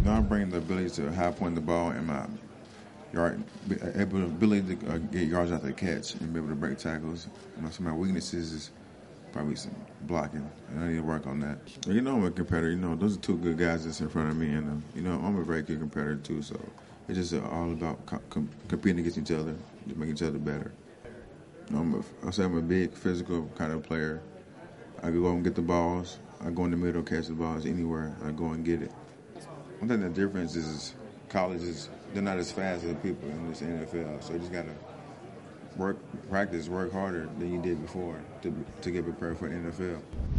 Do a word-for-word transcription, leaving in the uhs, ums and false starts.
know, I bring the ability to high point the ball and my yard able ability to uh, get yards after the catch and be able to break tackles. You know, some of my weaknesses is probably some blocking, and I need to work on that. You know, I'm a competitor. You know, those are two good guys that's in front of me, and uh, you know, I'm a very good competitor too. So it's just uh, all about com- com- competing against each other to make each other better. You know, I'm a, I say I'm a big physical kind of player. I go and get the balls. I go in the middle, catch the balls anywhere. I go and get it. I think the difference is colleges, they're not as fast as people in this N F L. So you just got to work, practice, work harder than you did before to to get prepared for the N F L.